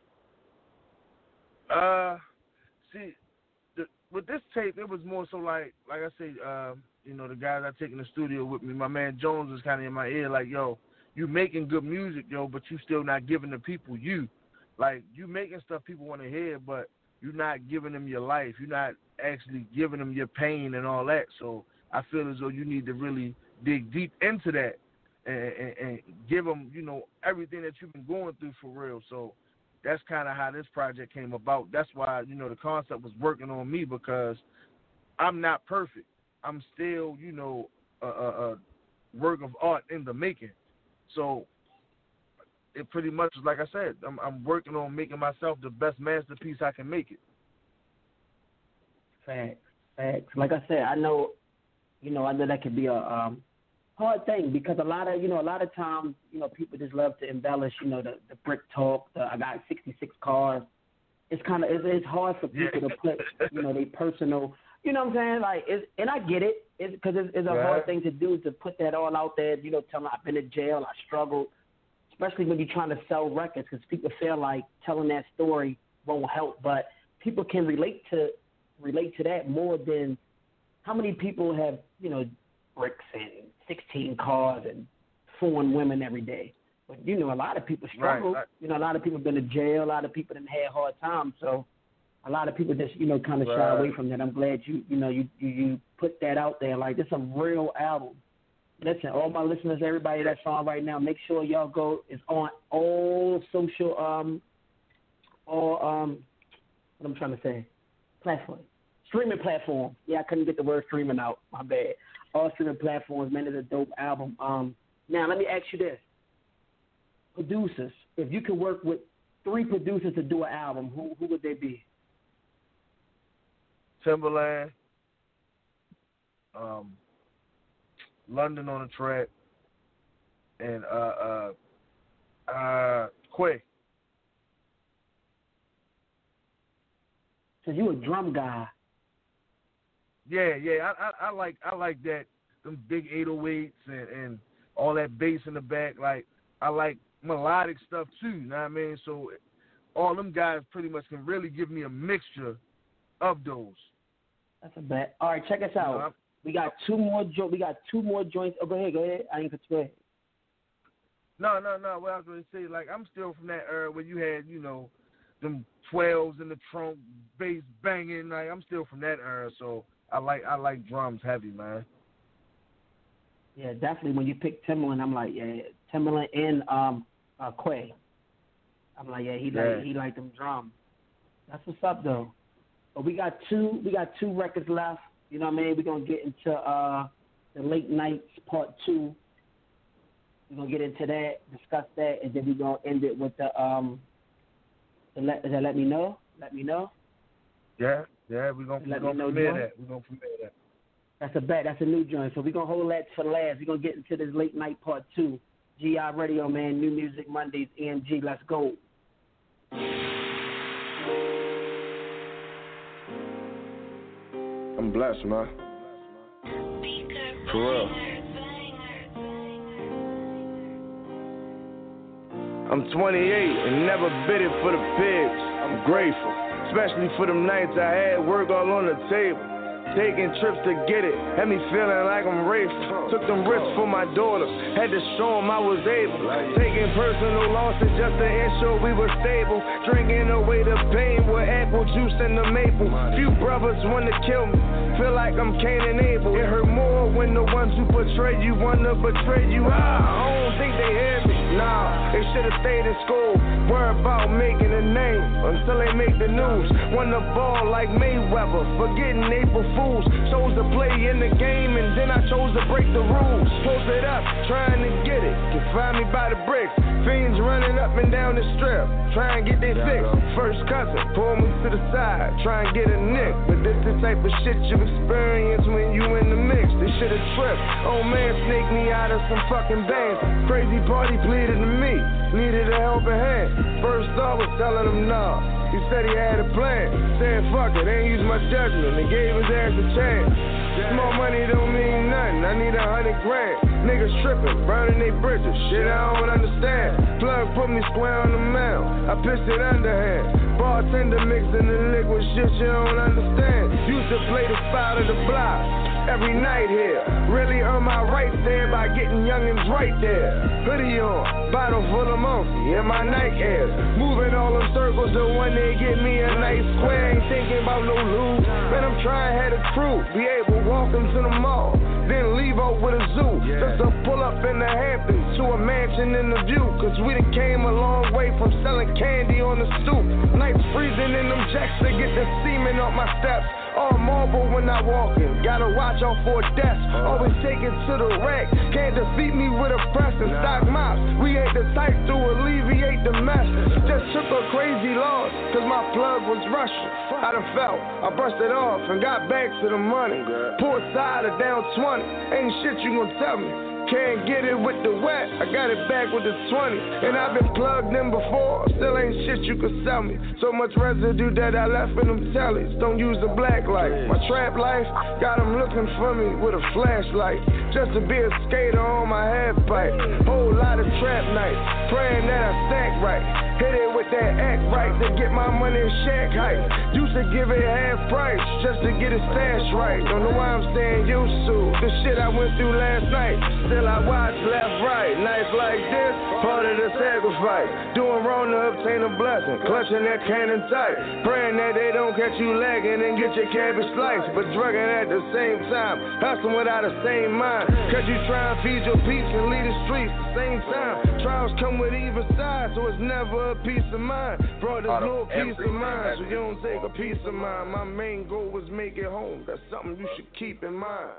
See, with this tape, it was more so like I say, the guys I take in the studio with me, my man Jones was kind of in my ear, like, yo, you making good music, yo, but you still not giving the people you. Like, you making stuff people want to hear, but you're not giving them your life. You're not actually giving them your pain and all that. So I feel as though you need to really dig deep into that and give them, everything that you've been going through for real. So that's kind of how this project came about. That's why, the concept was working on me, because I'm not perfect. I'm still, a work of art in the making. So it pretty much is like I said, I'm working on making myself the best masterpiece I can make it. Facts. Like I said, I know that could be a hard thing, because a lot of times, people just love to embellish, the brick talk, I got 66 cars. It's hard for people to put, their personal, you know what I'm saying? Like, and I get it, because it's a hard thing to do, to put that all out there, tell them I've been in jail, I struggled, especially when you're trying to sell records, because people feel like telling that story won't help, but people can relate to that more than how many people have, bricks and 16 cars and foreign women every day. But, a lot of people struggle. Right. A lot of people have been to jail. A lot of people done had hard times. So a lot of people just, kind of shy away from that. I'm glad you put that out there. Like, this is a real album. Listen, all my listeners, everybody that's on right now, make sure y'all go. It's on all social, what I'm trying to say, streaming platforms. Yeah, I couldn't get the word streaming out. My bad. All streaming platforms, man, it's a dope album. Now, let me ask you this. Producers, if you could work with 3 producers to do an album, who would they be? Timberland, London on the track, and Quay. So you a drum guy. Yeah. I like that, them big 808s and all that bass in the back. Like, I like melodic stuff too, you know what I mean? So all them guys pretty much can really give me a mixture of those. That's a bet. All right, check us out. We got 2 more joints. Oh, go ahead. I ain't got to go ahead. No. What I was going to say, like, I'm still from that era where you had, them 12s in the trunk, bass banging. Like, I'm still from that era, so I like drums heavy, man. Yeah, definitely. When you pick Timbaland, I'm like, yeah, Timbaland and Quay. I'm like, yeah, he like them drums. That's what's up though. But we got two records left. You know what I mean? We're gonna get into the Late Nights Part 2. We're gonna get into that, discuss that, and then we're gonna end it with the Let Me Know. Let Me Know. Yeah, we're gonna premiere that. We're gonna premiere that. That's a bet. That's a new joint. So we're going to hold that for last. We're going to get into this Late Night Part 2. GI Radio, man. New Music Mondays, EMG. Let's go. I'm blessed, man. For real. I'm 28 and never bid it for the pigs. I'm grateful, especially for them nights I had work all on the table. Taking trips to get it, had me feeling like I'm raped. Took them risks for my daughter, had to show them I was able. Taking personal losses just to ensure we were stable. Drinking away the pain with apple juice and the maple. Few brothers want to kill me, feel like I'm Cain and Abel. It hurt more when the ones who portray you wanna betray you. I don't think they hear me. Nah, they should've stayed in school. Worry about making a name until they make the news. Won the ball like Mayweather, forgetting April Fools. Chose to play in the game and then I chose to break the rules. Post it up, trying to get it. Can find me by the bricks. Fiends running up and down the strip, try and get their fix. First cousin, pull me to the side, try and get a nick. But this the type of shit you experience when you in the mix. They should've tripped. Old man snaked me out of some fucking bands. Crazy party pleaded to me, needed a helping hand. First thought was telling him no. He said he had a plan. Said fuck it, ain't use my judgment and gave his ass a chance. Small money don't mean nothing, I need 100 grand. Niggas tripping, burning they bridges, shit I don't understand. Plug put me square on the mound, I pissed it underhand. Bartender mixing the liquid shit you don't understand. Used to play the spot of the block every night here. Really earn my rights there by getting youngins right there. Hoodie on, bottle full of monkey in my Nike Airs. Moving all them circles to one day get me a nice square. Ain't thinking about no lose. Man, I'm trying to have a crew, be able to walk into the mall, then leave out with a zoo. Just to pull up in the Hamptons to a mansion in the view. Cause we done came a long way from selling candy on the stoop. Nights freezing in them jacks to get the semen off my steps. All marble when I walk in, gotta watch out for death. Always take it to the rack, can't defeat me with a press and stock mops. We ain't the type to alleviate the mess. Just took a crazy loss, cause my plug was rushing. I done felt, I brushed it off and got back to the money. Port side of down 20, ain't shit you gon' tell me. Can't get it with the wet, I got it back with the 20. And I've been plugged in before, still ain't shit you could sell me. So much residue that I left in them tellies, don't use the black light. My trap life, got them looking for me with a flashlight. Just to be a skater on my half pipe. Whole lot of trap nights, praying that I stack right. Hit it with that act right to get my money in shack height. Used to give it half price just to get a stash right. Don't know why I'm staying used to the shit I went through last night. Still I watch left, right. Nights like this, part of the sacrifice. Doing wrong to obtain a blessing, clutching that cannon tight. Praying that they don't catch you lagging and get your cabbage sliced. But drugging at the same time, hustling without a sane mind. Cause you try and feed your peace and lead the streets at the same time. Trials come with either side, so it's never a peace of mind. Brought this little peace of mind, so you don't take a piece of mind. My main goal was make it home. That's something you should keep in mind.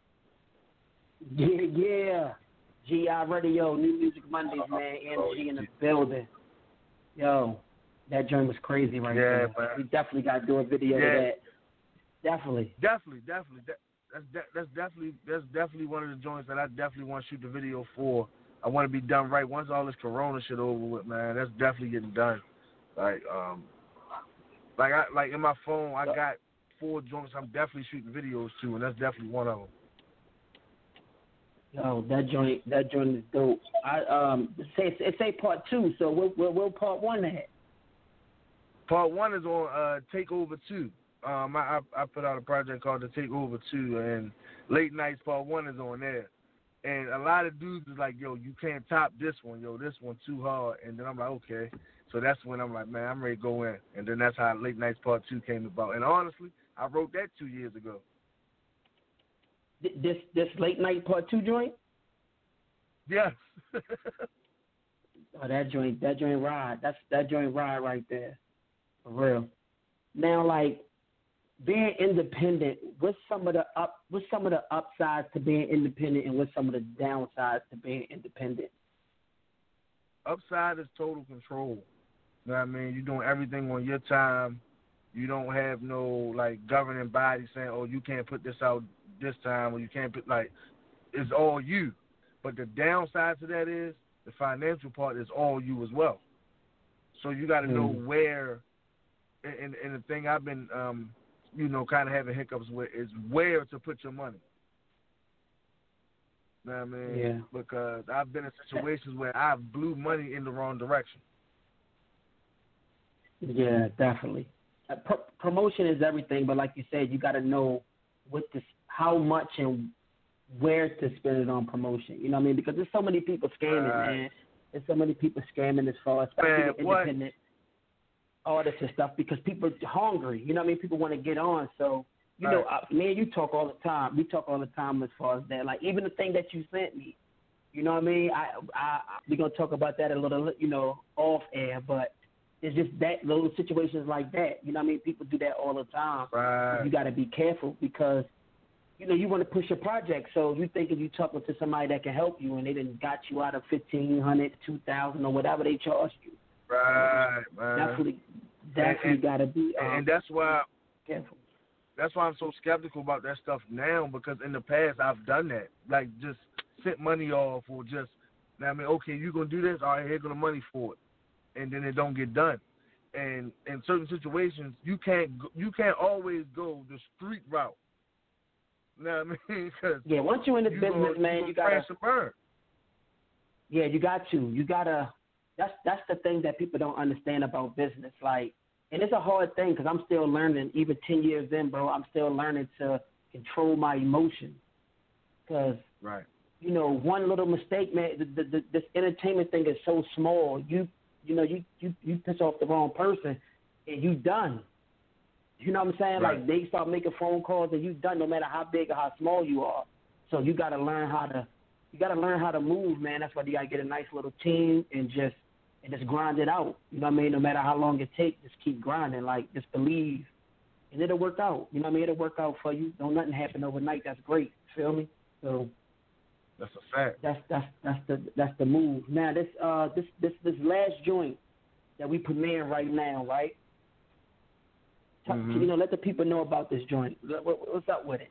Yeah. GI Radio, New Music Mondays, man. MG in the building. Yo, that joint was crazy right there. Man. We definitely got to do a video of that. Definitely. That's definitely one of the joints that I definitely want to shoot the video for. I want to be done right once all this Corona shit over with, man. That's definitely getting done. Like in my phone, I got 4 joints I'm definitely shooting videos to, and that's definitely one of them. Yo, that joint is dope. It say part 2, so we'll part 1 at. Part 1 is on Takeover 2. I put out a project called The Takeover 2, and Late Nights Part 1 is on there. And a lot of dudes is like, yo, you can't top this one. Yo, this one too hard. And then I'm like, okay. So that's when I'm like, man, I'm ready to go in. And then that's how Late Nights Part 2 came about. And honestly, I wrote that 2 years ago. This Late Night Part 2 joint? Yes. Oh, that joint ride. That joint ride right there. For real. Now, like, being independent, what's some of the upsides to being independent, and what's some of the downsides to being independent? Upside is total control. You know what I mean? You're doing everything on your time. You don't have no, like, governing body saying, oh, you can't put this out this time, or you can't put, like, it's all you. But the downside to that is the financial part is all you as well. So you got to know where, and the thing I've been, kind of having hiccups with is where to put your money. You know what I mean? Yeah. Because I've been in situations where I blew money in the wrong direction. Yeah, definitely. Promotion is everything, but like you said, you got to know how much and where to spend it on promotion. You know what I mean? Because there's so many people scamming, man. There's so many people scamming as far as independent artists and stuff, because people are hungry. You know what I mean? People want to get on. So, you know, me and you talk all the time. We talk all the time as far as that. Like, even the thing that you sent me, you know what I mean? We're going to talk about that a little, off air, but it's just that little situations like that. You know what I mean? People do that all the time. Right. You got to be careful because, you want to push your project. So you think if you talking to somebody that can help you and they done got you out of $1,500, $2,000 or whatever they charged you. Right, man. Definitely got to be and that's why careful. That's why I'm so skeptical about that stuff now, because in the past I've done that. Like, just sent money off or just, okay, you going to do this? All right, here go the money for it. And then it don't get done. And in certain situations, you can't always go the street route. You know what I mean? Yeah, once you're in this business, man, you got to burn. Yeah, you got to. You got to. That's the thing that people don't understand about business. Like, and it's a hard thing because I'm still learning. Even 10 years in, bro, I'm still learning to control my emotions. Because, one little mistake, man, this entertainment thing is so small. You piss off the wrong person, and you done. You know what I'm saying? Right. Like, they start making phone calls, and you done no matter how big or how small you are. So you got to learn how to move, man. That's why you got to get a nice little team and just grind it out. You know what I mean? No matter how long it takes, just keep grinding. Like, just believe, and it'll work out. You know what I mean? It'll work out for you. Don't nothing happen overnight. That's great. Feel me? So that's a fact. That's the move. Now this last joint that we premiering right now, right? Let the people know about this joint. What's up with it?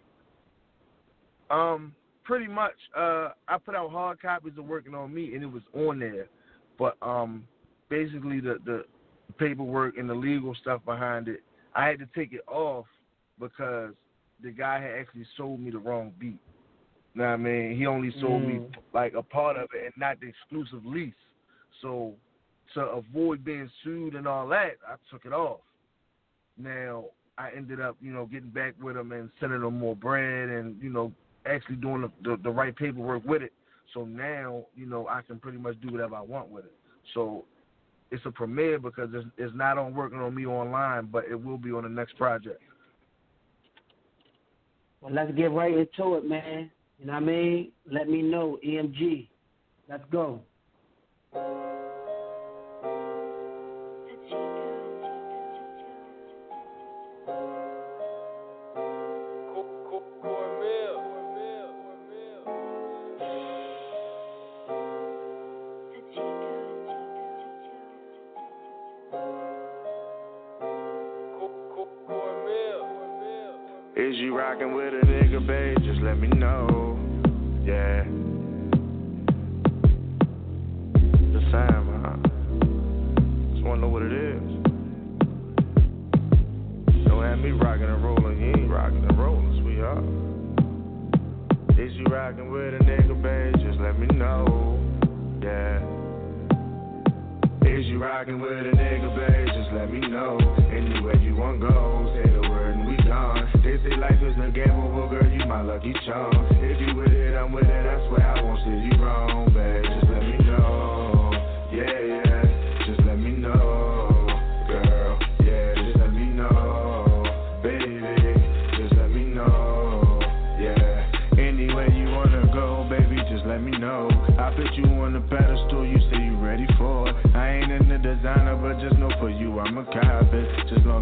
Pretty much. I put out hard copies of Working on Me, and it was on there. But basically the paperwork and the legal stuff behind it, I had to take it off because the guy had actually sold me the wrong beat. You know what I mean? He only sold me like a part of it and not the exclusive lease. So to avoid being sued and all that, I took it off. Now I ended up, getting back with him and sending him more bread and, actually doing the right paperwork with it. So now, I can pretty much do whatever I want with it. So it's a premiere because it's not on Working on Me online, but it will be on the next project. Well, let's get right into it, man. You know what I mean? Let me know, EMG. Let's go. Is you rockin' with a nigga, babe? Just let me know. Yeah. The same, huh? Just wanna know what it is. Don't have me rockin' and rollin', you ain't rockin' and rollin', sweetheart. Is you rockin' with a nigga, babe? Just let me know. Yeah. Is you rockin' with a nigga, babe? Just let me know. Anywhere you wanna go, say the word and we gone. They say life is a gamble, well, girl, you my lucky charm. If you with it, I'm with it, I swear I won't steer you wrong, babe. Just let me know, yeah, just let me know, girl, yeah, just let me know, baby, just let me know, yeah. Anywhere you wanna go, baby, just let me know. I put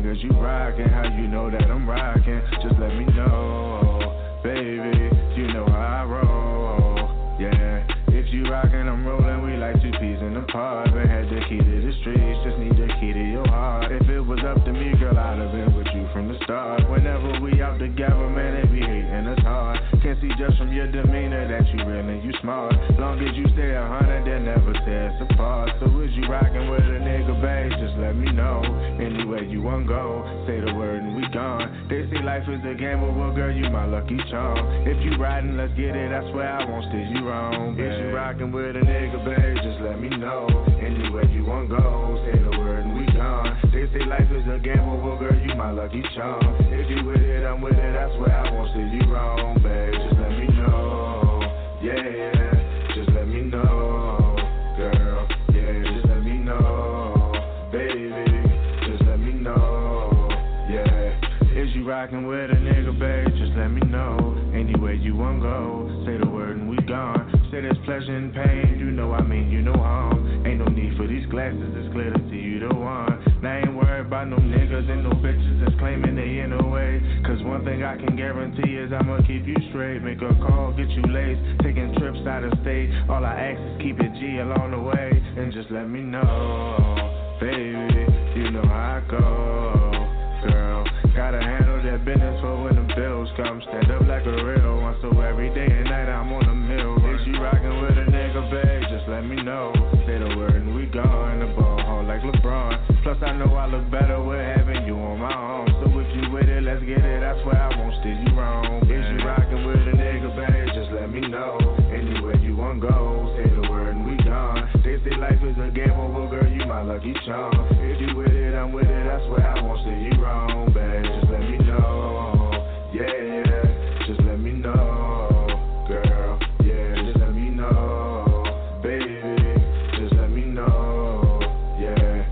long as you rockin', how you know that I'm rockin'? Just let me know, baby, you know how I roll, yeah. If you rockin', I'm rollin', we like two peas in a pod. But had the key to the streets, just need the key to your heart. If it was up to me, girl, I'd have been with you from the start. Whenever we out together, man, they be hating us hard. Can see just from your demeanor that you real and you smart. Long as you stay 100, they'll never tear us apart. So is you rockin' with a nigga, babe? Just let me know. Anywhere you wanna go, say the word and we gone. They say life is a game, well, girl, you my lucky charm. If you riding, let's get it, I swear I won't steer you wrong, babe. If you rockin' with a nigga, babe, just let me know. Anywhere you wanna go, say the word and we gone. They say life is a gamble, well, girl, you my lucky charm. If you with it, I'm with it, I swear I won't steer you wrong, babe. Just let me know, yeah, just let me know, girl, yeah, just let me know, baby, just let me know, yeah. Is you rockin' with a nigga, babe, just let me know. Anywhere you wanna go, say the word and we gone. Say there's pleasure and pain, you know I mean you know harm. Ain't no need for these glasses, it's clear to see you the one. Now I ain't worried about no niggas and no bitches that's claiming they in a way. Cause one thing I can guarantee is I'ma keep you straight. Make a call, get you laced, taking trips out of state. All I ask is keep it G along the way. And just let me know, baby, you know how I go, girl. Gotta handle that business for when the bills come. Stand up like a real one, so every day and night I'm on the mill. If you rockin' with a nigga, babe, just let me know. Say the word and we gone. The ball hard like LeBron. Plus I know I look better with having you on my arm. So if you with it, let's get it. I swear I won't steer you wrong. If you rockin' with a nigga, babe, just let me know. Anywhere you wanna go, say the word and we gone. They say life is a gamble, well, girl, you my lucky charm. If you with it, I'm with it. I swear I won't steer you wrong, babe. Just let me know, yeah, just let me know, girl, yeah, just let me know, baby, just let me know, yeah.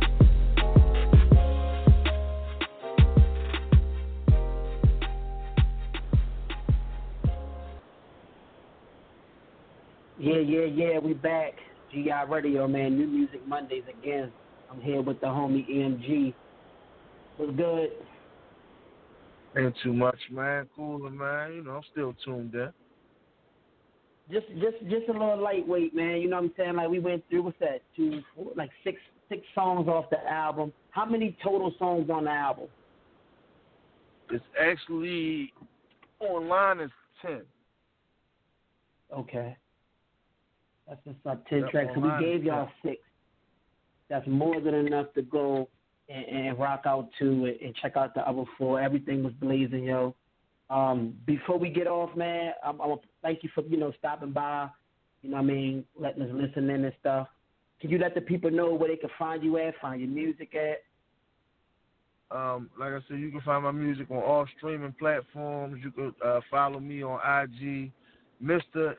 Yeah, we back. GI Radio, man, New Music Mondays again. I'm here with the homie EMG. What's good? Ain't too much, man. Cooler, man. You know, I'm still tuned in. Just a little lightweight, man. You know what I'm saying? Like we went through, what's that? 2, 4, like six songs off the album. How many total songs on the album? It's actually online is 10. Okay. That's just up 10 tracks. So we gave y'all 6. That's more than enough to go and rock out to and check out the other 4. Everything was blazing, yo. Before we get off, man, I want to thank you for, stopping by, you know what I mean, letting us listen in and stuff. Can you let the people know where they can find you at, find your music at? Like I said, you can find my music on all streaming platforms. You can follow me on IG, Mr.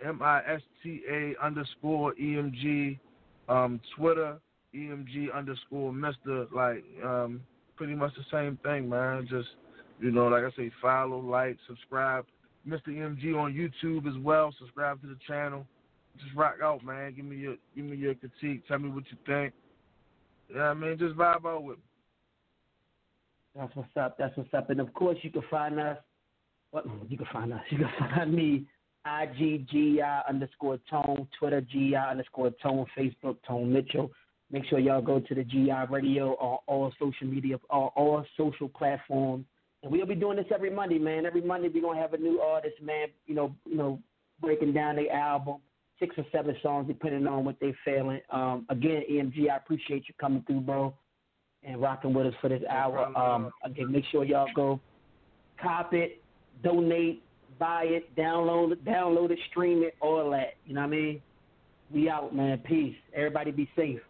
MISTA_EMG, Twitter, EMG_Mr. Like, pretty much the same thing, man. Just, like I say, follow, like, subscribe. Mr. EMG on YouTube as well. Subscribe to the channel. Just rock out, man. Give me your critique. Tell me what you think. Yeah, I mean, just vibe out with me. That's what's up. And, of course, you can find us. You can find me, IG_GI_Tone, Twitter, GI_Tone, Facebook, Tone Mitchell. Make sure y'all go to the GI Radio on all social media, all social platforms. And we'll be doing this every Monday, man. Every Monday we're going to have a new artist, man, breaking down their album, 6 or 7 songs, depending on what they're feeling. Again, EMG, I appreciate you coming through, bro, and rocking with us for this hour. Again, make sure y'all go cop it, donate, buy it, download it, stream it, all that. You know what I mean? We out, man. Peace. Everybody be safe.